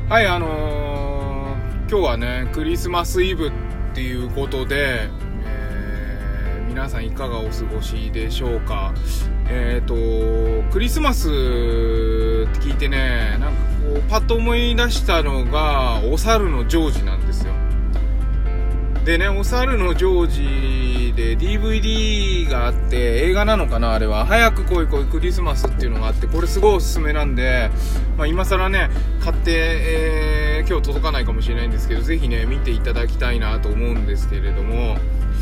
はい、今日はねクリスマスイブっていうことで、皆さんいかがお過ごしでしょうか。クリスマスって聞いてね、なんかこうパッと思い出したのがお猿のジョージなんですよ。でね、お猿のジョージで DVD があって、映画なのかな、あれは早く来い来いクリスマスっていうのがあって、これすごいおすすめなんで、今更ね買って、今日届かないかもしれないんですけど、ぜひね見ていただきたいなと思うんですけれども、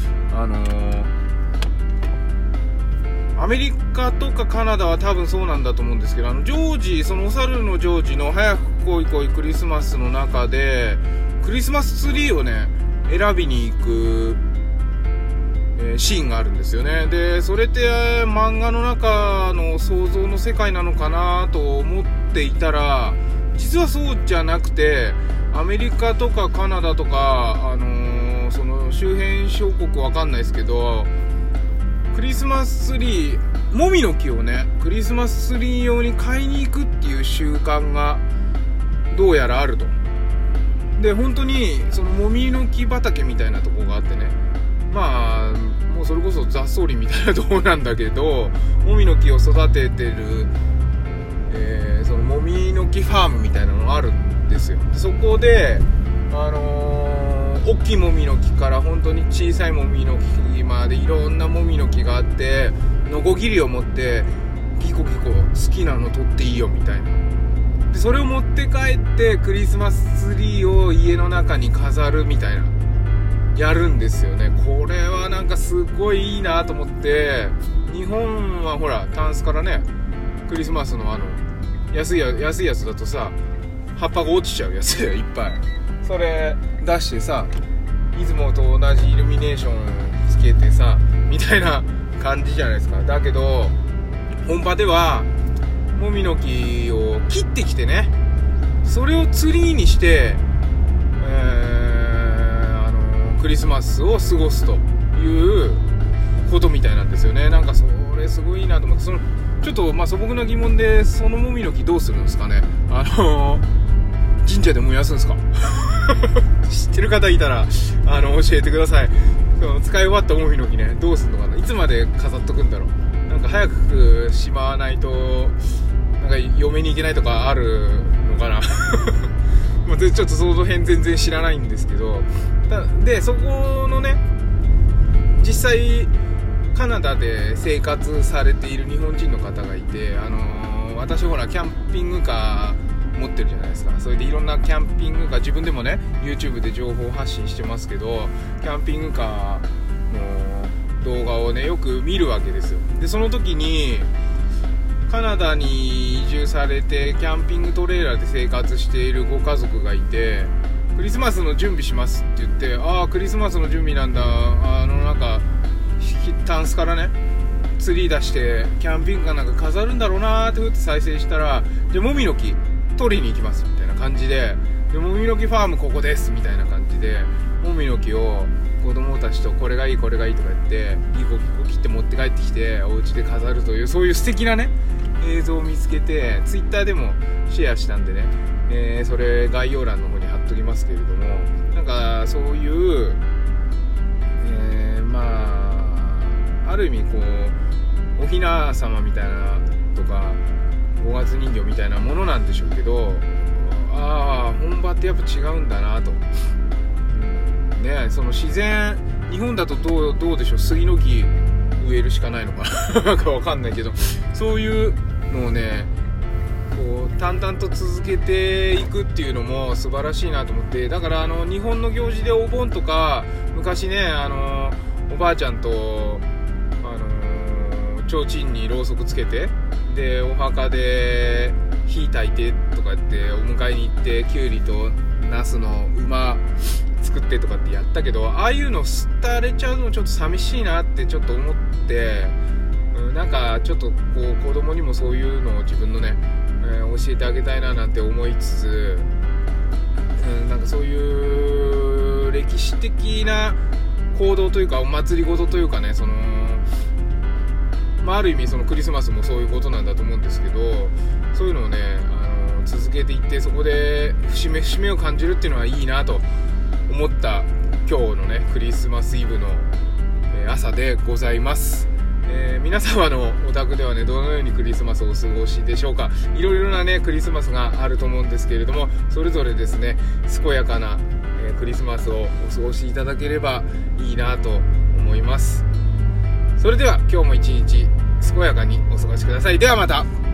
アメリカとかカナダは多分そうなんだと思うんですけど、ジョージ、そのお猿のジョージの早く来い来いクリスマスの中でクリスマスツリーをね選びに行く、シーンがあるんですよね。でそれって漫画の中の想像の世界なのかなと思っていたら、実はそうじゃなくて、アメリカとかカナダとか、その周辺諸国わかんないですけど、クリスマスツリー、もみの木をねクリスマスツリー用に買いに行くっていう習慣がどうやらあると。で本当にそのもみの木畑みたいなとこがあってね、もうそれこそ雑草林みたいなところなんだけど、もみの木を育ててる、そのもみの木ファームみたいなのがあるんですよ。でそこで大きいもみの木から本当に小さいもみの木までいろんなもみの木があって、ノコギリを持ってギコギコ好きなの取っていいよみたいな。でそれを持って帰ってクリスマスツリーを家の中に飾るみたいなやるんですよね。これはなんかすごいいいなと思って、日本はほらタンスからねクリスマスの安いやつだとさ、葉っぱが落ちちゃうやついっぱい、それ出してさ、いつもと同じイルミネーションつけてさみたいな感じじゃないですか。だけど本場ではもみの木を切ってきてね、それをツリーにして、クリスマスを過ごすということみたいなんですよね。なんかそれすごいなと思って、ちょっと素朴な疑問で、そのもみの木どうするんですかね。神社で燃やすんですか知ってる方いたら教えてください。使い終わったもみの木ね、どうするのかな、いつまで飾っとくんだろう。なんか早くしまわないとなんか嫁に行けないとかあるのかなちょっとその辺全然知らないんですけど、でそこのね、実際カナダで生活されている日本人の方がいて、私ほらキャンピングカー持ってるじゃないですか。それでいろんなキャンピングカー、自分でもね YouTube で情報発信してますけど、キャンピングカーの動画をねよく見るわけですよ。でその時にカナダに移住されてキャンピングトレーラーで生活しているご家族がいて、クリスマスの準備しますって言って、クリスマスの準備なんだ、なんかタンスからねツリー出してキャンピングカーなんか飾るんだろうなーってふって再生したら、じゃあもみの木取りに行きますみたいな感じで、もみの木ファームここですみたいな感じで、もみの木を子供たちとこれがいいこれがいいとか言ってギコギコ切って持って帰ってきてお家で飾るという、そういう素敵なね映像を見つけてツイッターでもシェアしたんでね、それ概要欄の方に貼っときますけれども、なんかそういう、ある意味こうおひな様みたいなとか五月人形みたいなものなんでしょうけど、本場ってやっぱ違うんだなと、その自然、日本だとどうでしょう、杉の木植えるしかないのかななんかわかんないけど、そういうのをねこう淡々と続けていくっていうのも素晴らしいなと思って。だから日本の行事でお盆とか昔ねおばあちゃんと提灯にろうそくつけて、でお墓で火焚いてとかってお迎えに行ってきゅうりとナスの馬作ってとかってやったけど、ああいうの廃れちゃうのちょっと寂しいなってちょっと思って、なんかちょっとこう子供にもそういうのを自分のね、教えてあげたいななんて思いつつ、なんかそういう歴史的な行動というかお祭りごとというかね、ある意味そのクリスマスもそういうことなんだと思うんですけど、そういうのをね続けていって、そこで節目を感じるっていうのはいいなと思った今日のねクリスマスイブの朝でございます。皆様のお宅ではねどのようにクリスマスをお過ごしでしょうか。いろいろなねクリスマスがあると思うんですけれども、それぞれですね健やかな、クリスマスをお過ごしいただければいいなと思います。それでは今日も一日健やかにお過ごしください。ではまた。